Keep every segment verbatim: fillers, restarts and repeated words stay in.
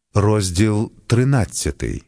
Розділ тринадцятий.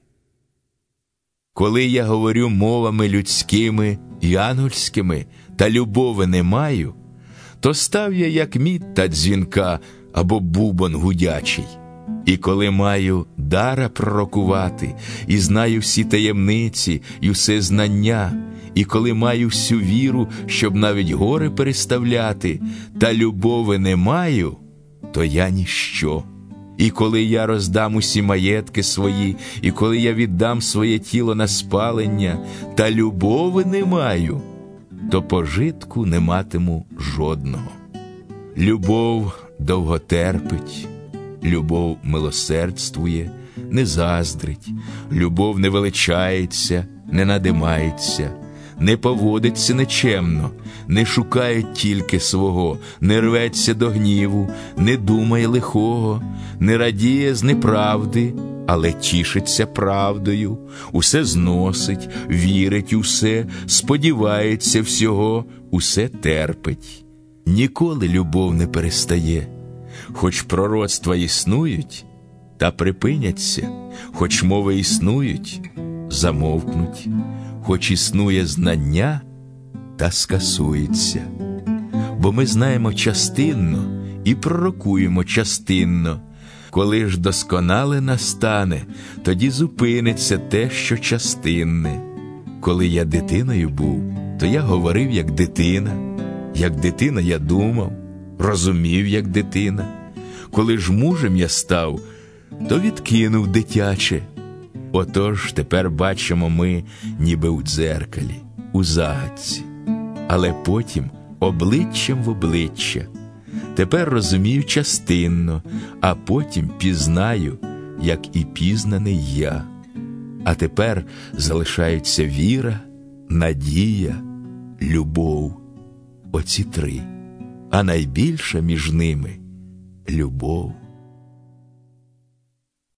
Коли я говорю мовами людськими й ангельськими, та любови не маю, то став я як мідь та дзвінка або бубон гудячий. І коли маю дара пророкувати, і знаю всі таємниці, і все знання, і коли маю всю віру, щоб навіть гори переставляти, та любови не маю, то я ніщо. І коли я роздам усі маєтки свої, і коли я віддам своє тіло на спалення, та любови не маю, то пожитку не матиму жодного. Любов довготерпить, любов милосердствує, не заздрить, любов не величається, не надимається, не поводиться нечемно, не шукає тільки свого, не рветься до гніву, не думає лихого, не радіє з неправди, але тішиться правдою, усе зносить, вірить у все, сподівається всього, усе терпить. Ніколи любов не перестає. Хоч пророцтва існують, та припиняться, хоч мови існують, замовкнуть, хоч існує знання, та скасується. Бо ми знаємо частинно і пророкуємо частинно. Коли ж досконале настане, тоді зупиниться те, що частинне. Коли я дитиною був, то я говорив як дитина, як дитина я думав, розумів як дитина. Коли ж мужем я став, то відкинув дитяче. Отож тепер бачимо ми, ніби у дзеркалі, у загадці, але потім обличчям в обличчя. Тепер розумію частинно, а потім пізнаю, як і пізнаний я. А тепер залишаються віра, надія, любов. Оці три. А найбільша між ними – любов.